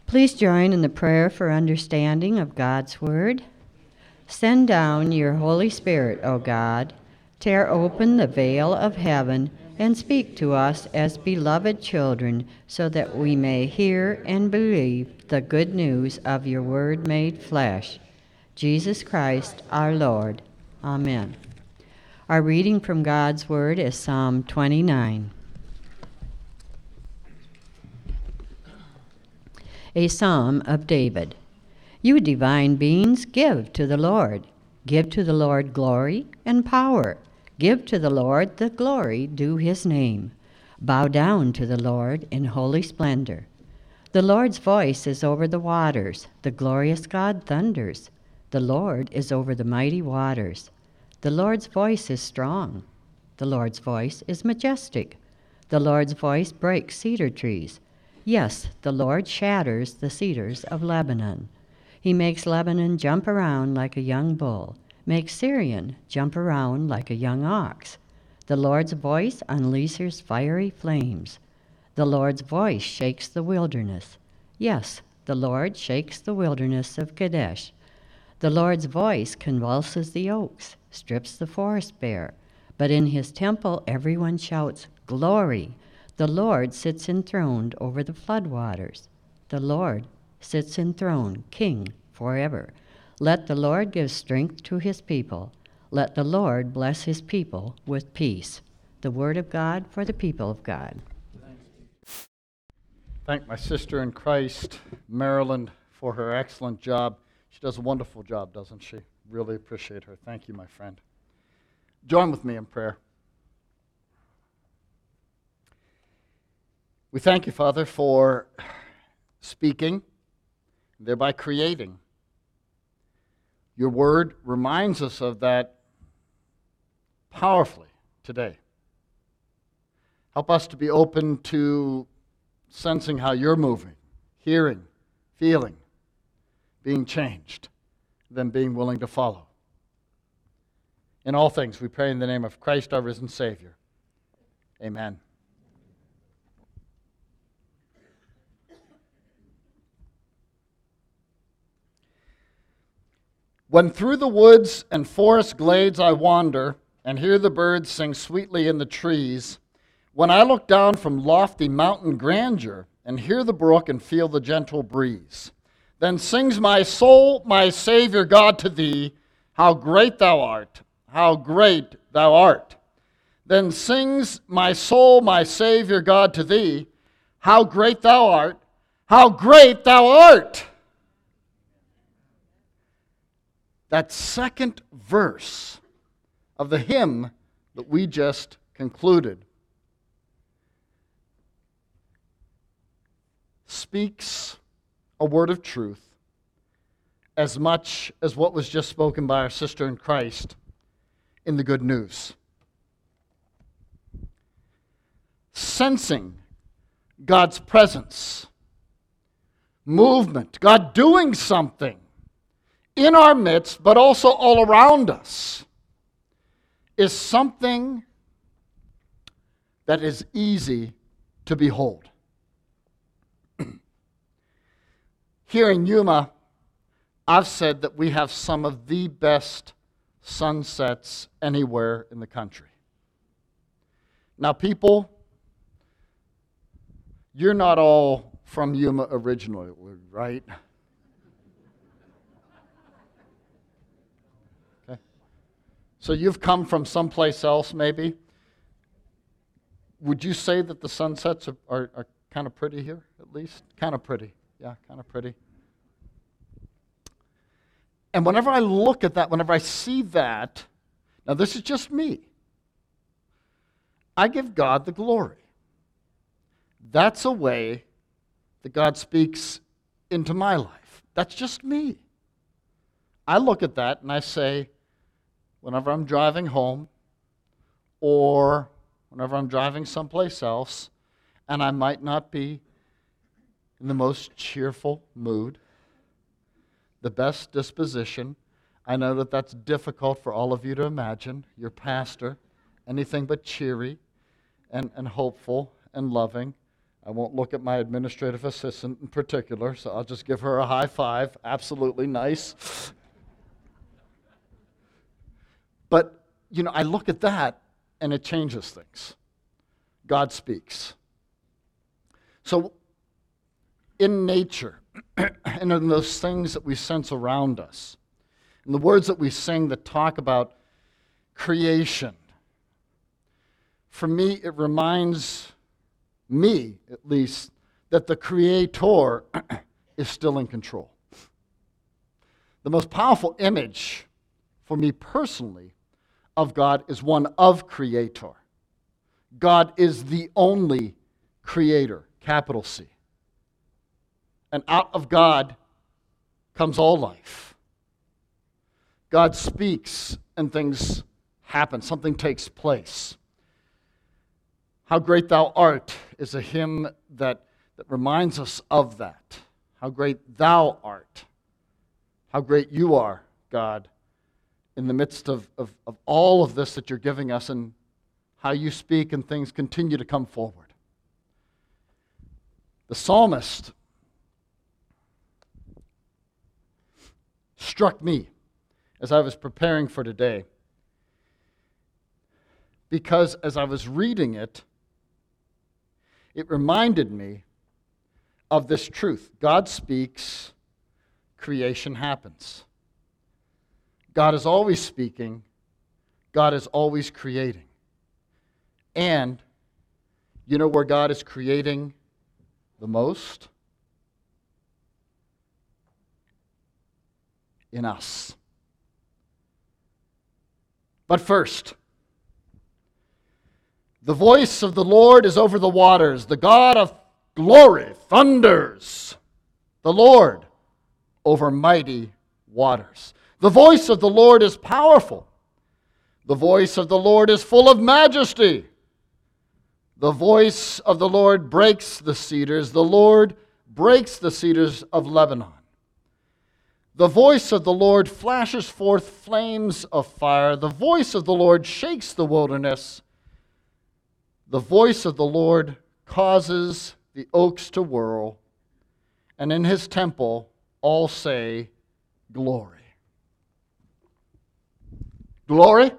Please join in the prayer for understanding of God's Word. Send down your Holy Spirit, O God. Tear open the veil of heaven and speak to us as beloved children so that we may hear and believe the good news of your Word made flesh. Jesus Christ, our Lord. Amen. Our reading from God's Word is Psalm 29. A Psalm of David. You divine beings, give to the Lord. Give to the Lord glory and power. Give to the Lord the glory due his name. Bow down to the Lord in holy splendor. The Lord's voice is over the waters. The glorious God thunders. The Lord is over the mighty waters. The Lord's voice is strong. The Lord's voice is majestic. The Lord's voice breaks cedar trees. Yes, the Lord shatters the cedars of Lebanon. He makes Lebanon jump around like a young bull, makes Syrian jump around like a young ox. The Lord's voice unleashes fiery flames. The Lord's voice shakes the wilderness. Yes, the Lord shakes the wilderness of Kadesh. The Lord's voice convulses the oaks, strips the forest bare. But in his temple everyone shouts, "Glory!" The Lord sits enthroned over the floodwaters. The Lord sits enthroned, King forever. Let the Lord give strength to his people. Let the Lord bless his people with peace. The word of God for the people of God. Thank my sister in Christ, Marilyn, for her excellent job. She does a wonderful job, doesn't she? Really appreciate her. Thank you, my friend. Join with me in prayer. We thank you, Father, for speaking, thereby creating. Your word reminds us of that powerfully today. Help us to be open to sensing how you're moving, hearing, feeling, being changed, then being willing to follow. In all things, we pray in the name of Christ, our risen Savior. Amen. When through the woods and forest glades I wander, and hear the birds sing sweetly in the trees, when I look down from lofty mountain grandeur, and hear the brook and feel the gentle breeze, then sings my soul, my Savior God, to thee, how great thou art, how great thou art. Then sings my soul, my Savior God, to thee, how great thou art, how great thou art. That second verse of the hymn that we just concluded speaks a word of truth as much as what was just spoken by our sister in Christ in the good news. Sensing God's presence, movement, God doing something in our midst, but also all around us, is something that is easy to behold. Here in Yuma, I've said that we have some of the best sunsets anywhere in the country. Now, people, you're not all from Yuma originally, right? So you've come from someplace else, maybe. Would you say that the sunsets are kind of pretty here, at least? Kind of pretty. Yeah, kind of pretty. And whenever I look at that, whenever I see that, now this is just me, I give God the glory. That's a way that God speaks into my life. That's just me. I look at that and I say, whenever I'm driving home or whenever I'm driving someplace else, and I might not be in the most cheerful mood, the best disposition. I know that that's difficult for all of you to imagine. Your pastor, anything but cheery and hopeful and loving. I won't look at my administrative assistant in particular, so I'll just give her a high five. Absolutely nice. But, I look at that and it changes things. God speaks. So, in nature, and in those things that we sense around us, and the words that we sing that talk about creation, for me, it reminds me, at least, that the Creator is still in control. The most powerful image for me personally of God is one of Creator. God is the only Creator, capital C. And out of God comes all life. God speaks and things happen, something takes place. How Great Thou Art is a hymn that reminds us of that. How great Thou art. How great You are, God, in the midst of all of this that You're giving us, and how You speak and things continue to come forward. The psalmist struck me as I was preparing for today, because as I was reading it, it reminded me of this truth. God speaks, creation happens. God is always speaking, God is always creating. And you know where God is creating the most? In us. But first, the voice of the Lord is over the waters. The God of glory thunders. The Lord over mighty waters. The voice of the Lord is powerful. The voice of the Lord is full of majesty. The voice of the Lord breaks the cedars. The Lord breaks the cedars of Lebanon. The voice of the Lord flashes forth flames of fire. The voice of the Lord shakes the wilderness. The voice of the Lord causes the oaks to whirl, and in His temple all say, glory. Glory?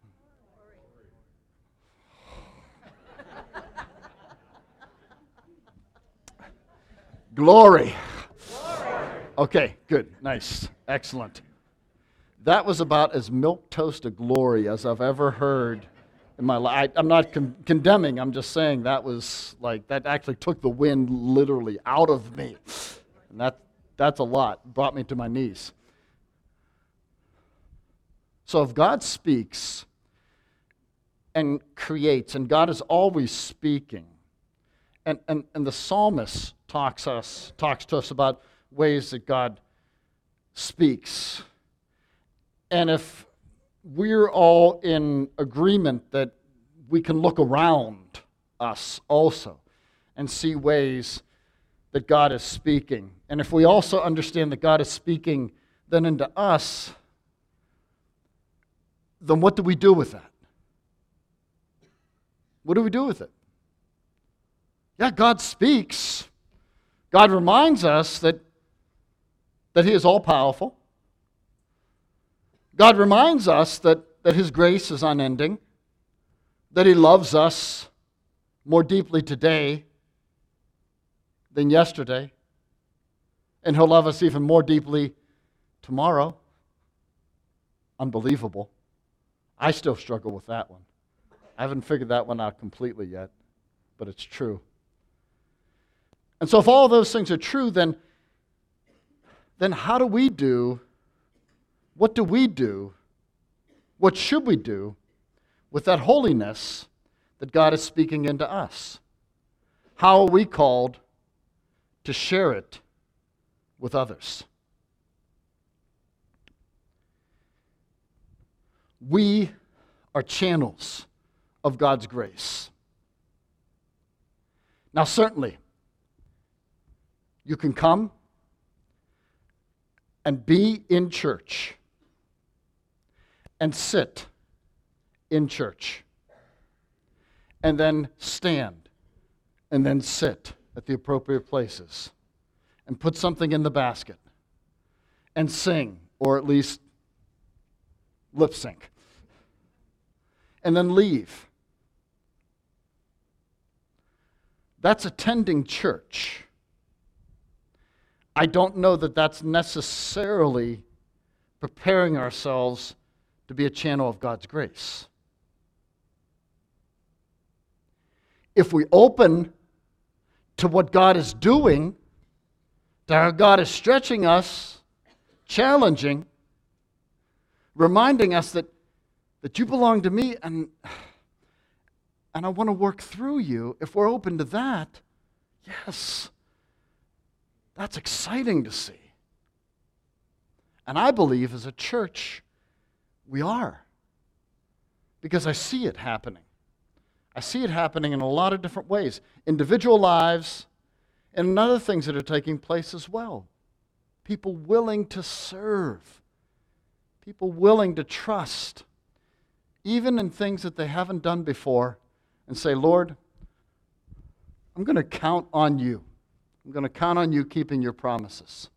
Glory. Okay, good, nice, excellent. That was about as milquetoast of glory as I've ever heard in my life. I'm not condemning, I'm just saying that was like, that actually took the wind literally out of me. And that's a lot, brought me to my knees. So if God speaks and creates, and God is always speaking, and the psalmist talks to us about ways that God speaks. And if we're all in agreement that we can look around us also and see ways that God is speaking, and if we also understand that God is speaking then into us, then what do we do with that? What do we do with it? Yeah, God speaks. God reminds us that He is all-powerful. God reminds us that His grace is unending, that He loves us more deeply today than yesterday, and He'll love us even more deeply tomorrow. Unbelievable. I still struggle with that one. I haven't figured that one out completely yet, but it's true. And so if all those things are true, then how do we do, what do we do, what should we do with that holiness that God is speaking into us? How are we called to share it with others? We are channels of God's grace. Now, certainly, you can come and be in church and sit in church and then stand and then sit at the appropriate places and put something in the basket and sing, or at least lip sync, and then leave. That's attending church. I don't know that that's necessarily preparing ourselves to be a channel of God's grace. If we open to what God is doing, to how God is stretching us, challenging, reminding us that you belong to me and I want to work through you, if we're open to that, yes, that's exciting to see. And I believe as a church, we are. Because I see it happening. I see it happening in a lot of different ways. Individual lives and in other things that are taking place as well. People willing to serve. People willing to trust. Even in things that they haven't done before. And say, Lord, I'm going to count on you. I'm going to count on you keeping your promises.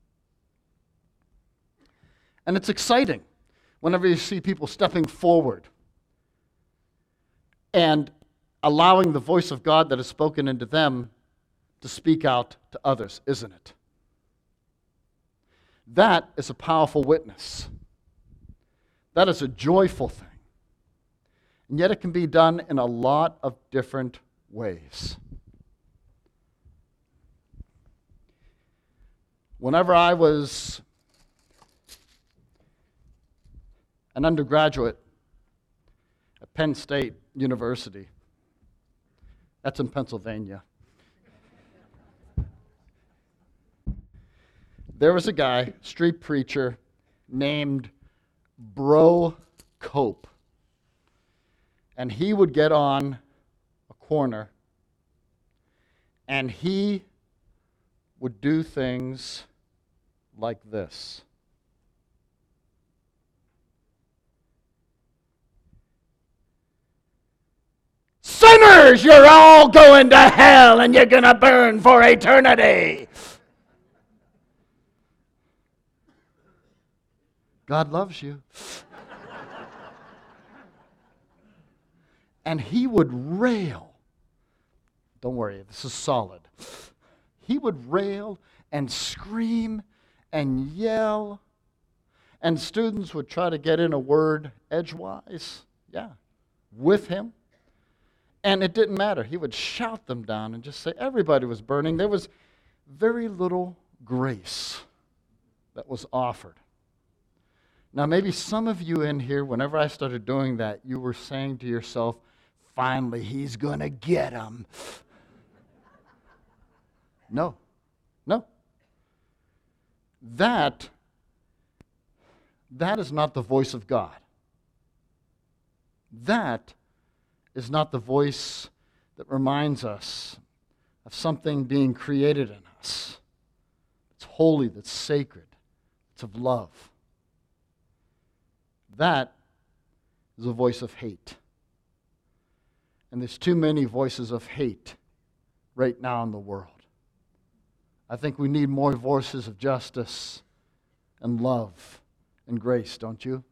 And it's exciting whenever you see people stepping forward and allowing the voice of God that is spoken into them to speak out to others, isn't it? That is a powerful witness. That is a joyful thing. And yet it can be done in a lot of different ways. Whenever I was an undergraduate at Penn State University, that's in Pennsylvania, there was a guy, street preacher, named Bro Cope. And he would get on a corner and he would do things like this. Sinners, you're all going to hell and you're going to burn for eternity. God loves you. And he would rail. Don't worry, this is solid. He would rail and scream and yell. And students would try to get in a word edgewise, with him. And it didn't matter. He would shout them down and just say everybody was burning. There was very little grace that was offered. Now, maybe some of you in here, whenever I started doing that, you were saying to yourself, finally, he's going to get him. No. That is not the voice of God. That is not the voice that reminds us of something being created in us. It's holy, that's sacred, it's of love. That is a voice of hate. And there's too many voices of hate right now in the world. I think we need more voices of justice and love and grace, don't you?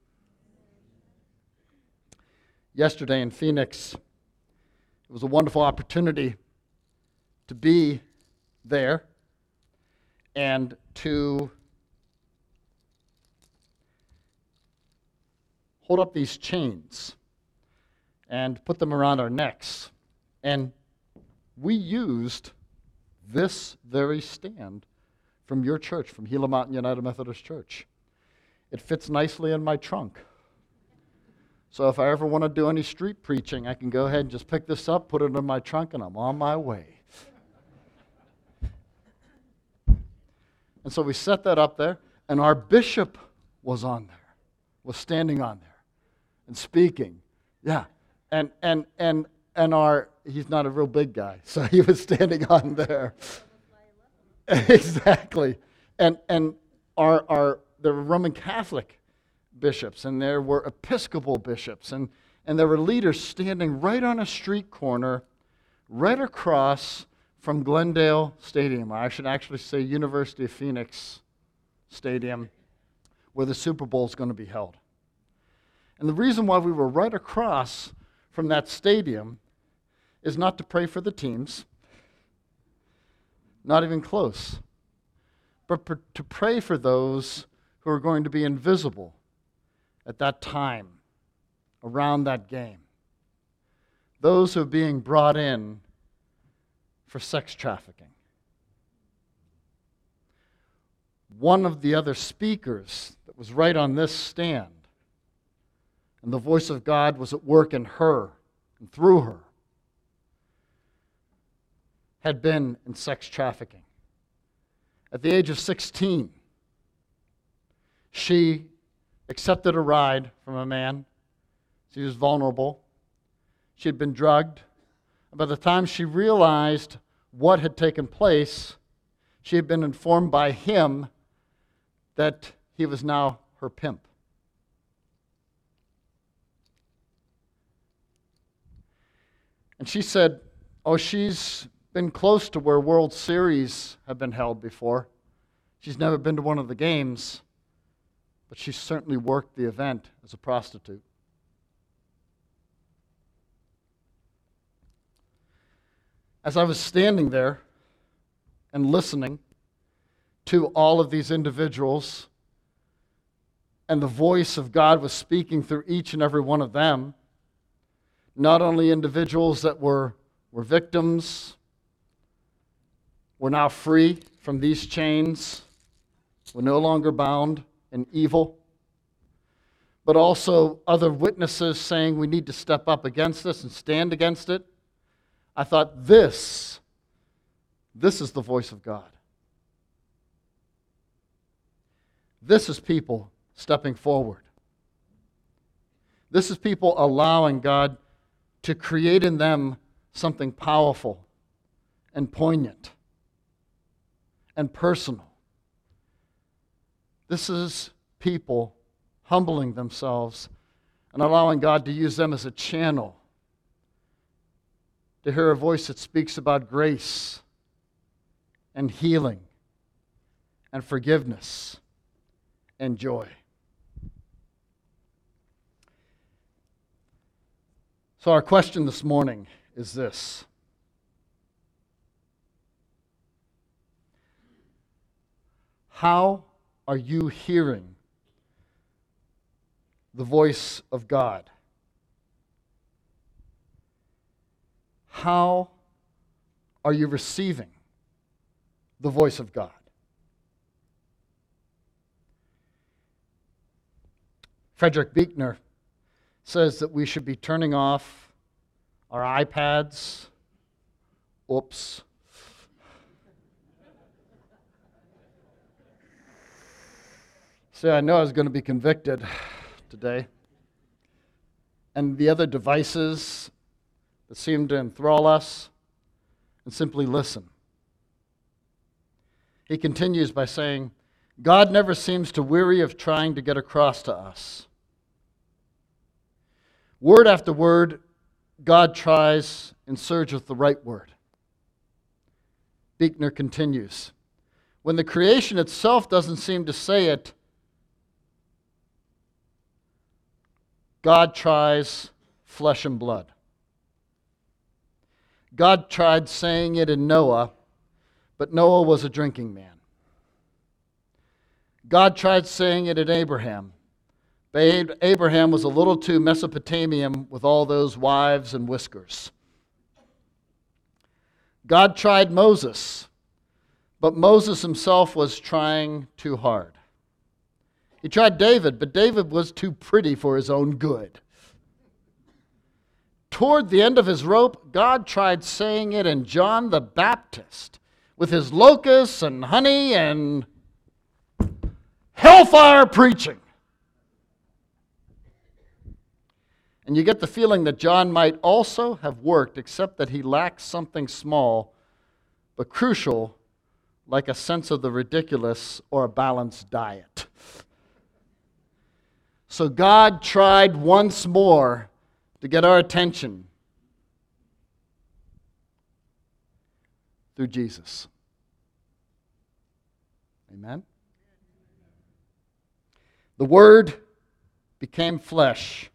Yesterday in Phoenix, it was a wonderful opportunity to be there and to hold up these chains and put them around our necks. And we used this very stand from your church, from Gila Mountain United Methodist Church. It fits nicely in my trunk. So if I ever want to do any street preaching, I can go ahead and just pick this up, put it in my trunk, and I'm on my way. And so we set that up there, and our bishop was on there, was standing on there and speaking. Yeah. And he's not a real big guy, so he was standing on there. Exactly. And there were Roman Catholic bishops, and there were Episcopal bishops, and there were leaders standing right on a street corner, right across from Glendale Stadium, or I should actually say University of Phoenix Stadium, where the Super Bowl is going to be held. And the reason why we were right across from that stadium is not to pray for the teams, not even close, but to pray for those who are going to be invisible at that time, around that game. Those who are being brought in for sex trafficking. One of the other speakers that was right on this stand, and the voice of God was at work in her and through her, had been in sex trafficking. At the age of 16, she accepted a ride from a man. She was vulnerable. She had been drugged. By the time she realized what had taken place, she had been informed by him that he was now her pimp. And she said, oh, she's been close to where World Series have been held before. She's never been to one of the games, but she certainly worked the event as a prostitute. As I was standing there and listening to all of these individuals, and the voice of God was speaking through each and every one of them, not only individuals that were victims, were now free from these chains, were no longer bound in evil, but also other witnesses saying we need to step up against this and stand against it. I thought, this is the voice of God. This is people stepping forward. This is people allowing God to create in them something powerful and poignant and personal. This is people humbling themselves and allowing God to use them as a channel to hear a voice that speaks about grace and healing and forgiveness and joy. So our question this morning is this: how are you hearing the voice of God? How are you receiving the voice of God? Frederick Buechner says that we should be turning off our iPads. Oops. See, I know I was going to be convicted today. And the other devices that seem to enthrall us, and simply listen. He continues by saying, God never seems to weary of trying to get across to us. Word after word, God tries in search of the right word. Buechner continues, when the creation itself doesn't seem to say it, God tries flesh and blood. God tried saying it in Noah, but Noah was a drinking man. God tried saying it in Abraham, but Abraham was a little too Mesopotamian with all those wives and whiskers. God tried Moses, but Moses himself was trying too hard. He tried David, but David was too pretty for his own good. Toward the end of his rope, God tried saying it in John the Baptist with his locusts and honey and hellfire preaching. And you get the feeling that John might also have worked, except that he lacks something small but crucial, like a sense of the ridiculous or a balanced diet. So God tried once more to get our attention through Jesus. Amen? The Word became flesh.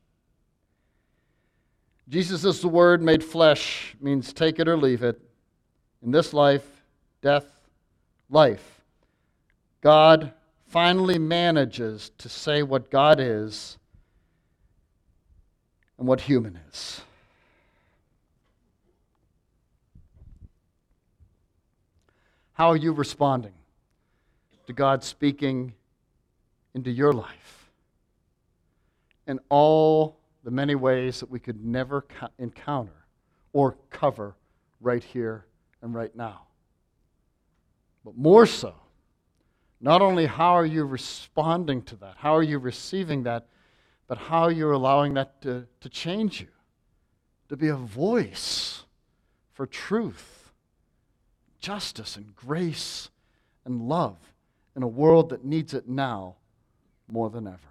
Jesus is the Word made flesh, means take it or leave it. In this life, death, life. God finally manages to say what God is and what human is. How are you responding to God speaking into your life in all the many ways that we could never encounter or cover right here and right now? But more so, not only how are you responding to that, how are you receiving that, but how you're allowing that to change you, to be a voice for truth, justice, and grace and love in a world that needs it now more than ever.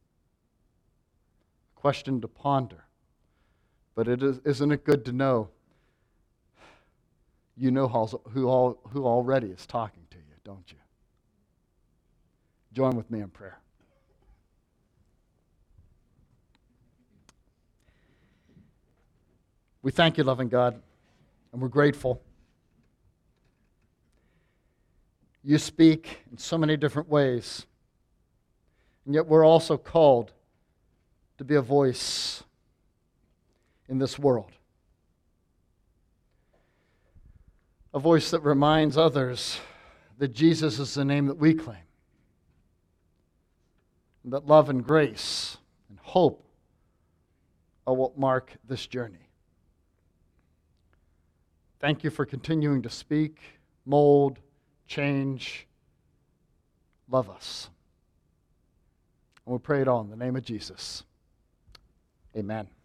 Question to ponder. But isn't it good to know you know who already is talking to you, don't you? Join with me in prayer. We thank you, loving God, and we're grateful. You speak in so many different ways, and yet we're also called to be a voice in this world. A voice that reminds others that Jesus is the name that we claim, and that love and grace and hope are what mark this journey. Thank you for continuing to speak, mold, change, love us. And we pray it all in the name of Jesus. Amen.